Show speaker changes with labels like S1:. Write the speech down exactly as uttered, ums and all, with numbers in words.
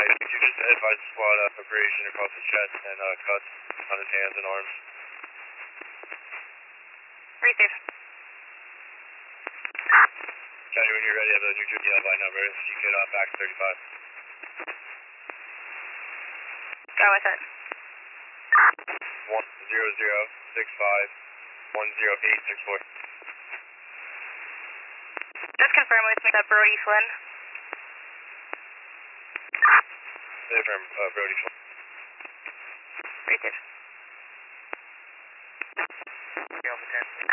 S1: could you just advise the squad uh, abrasion across the chest and uh, cuts on his hands and arms?
S2: Receive.
S1: Johnny, when you're ready, I have a New Jersey L by number. If you could uh, back thirty-five.
S2: Go with it.
S1: One zero zero six five one zero eight six four.
S2: Just confirm with me that Brody Flynn.
S1: Confirm, uh, Brody Flynn.
S2: Receive.
S3: Alpha ten.